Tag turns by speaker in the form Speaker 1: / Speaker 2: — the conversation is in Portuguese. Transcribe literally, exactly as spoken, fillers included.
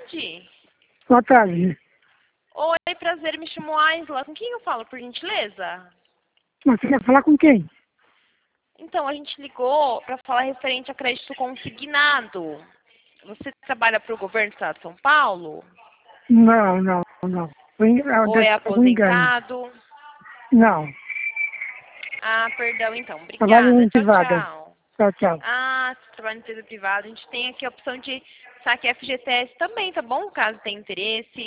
Speaker 1: tarde.
Speaker 2: Boa tarde.
Speaker 1: Oi, prazer, me chamo Aisla. Com quem eu falo, por gentileza?
Speaker 2: Mas você quer falar com quem?
Speaker 1: Então, a gente ligou para falar referente a crédito consignado. Você trabalha para o governo do estado de São Paulo?
Speaker 2: Não, não, não. Foi, ah,
Speaker 1: Ou
Speaker 2: deve
Speaker 1: é
Speaker 2: ser algum engano.
Speaker 1: aposentado?
Speaker 2: Não.
Speaker 1: Ah, perdão, então.
Speaker 2: Trabalho
Speaker 1: Obrigada.
Speaker 2: em
Speaker 1: Tchau,
Speaker 2: privada.
Speaker 1: tchau.
Speaker 2: Tchau, tchau.
Speaker 1: Ah, você trabalha em empresa privada. A gente tem aqui a opção de saque F G T S também, tá bom? Caso tenha interesse.